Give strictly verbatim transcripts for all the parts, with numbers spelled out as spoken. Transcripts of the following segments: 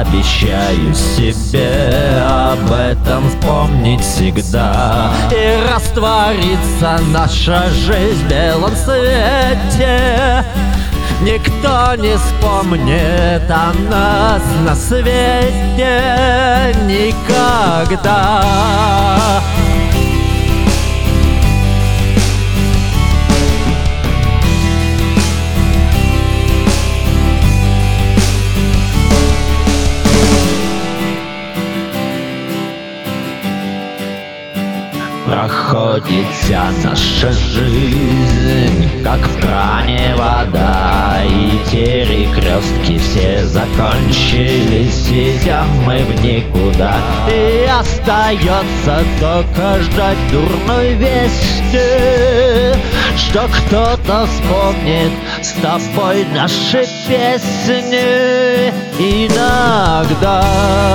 обещаю себе об этом вспомнить всегда. И растворится наша жизнь в белом свете. Никто не вспомнит о нас на свете никогда. Проходит вся наша жизнь, как в кране вода, и перекрестки все закончились, идем мы в никуда. И остается только ждать дурной вести, что кто-то вспомнит с тобой наши песни иногда.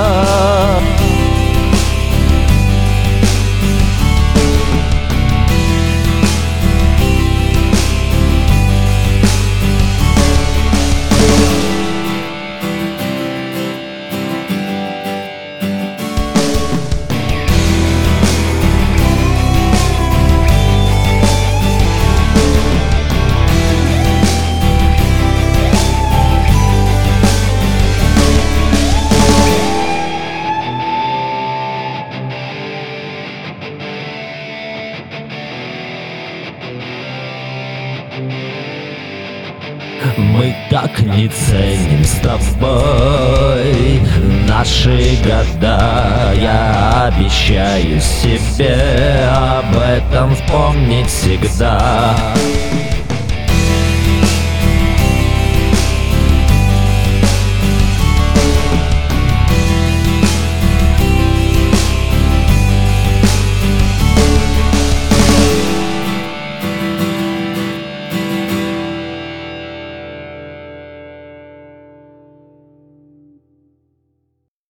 Мы так не ценим с тобой наши года. Я обещаю себе об этом вспомнить всегда.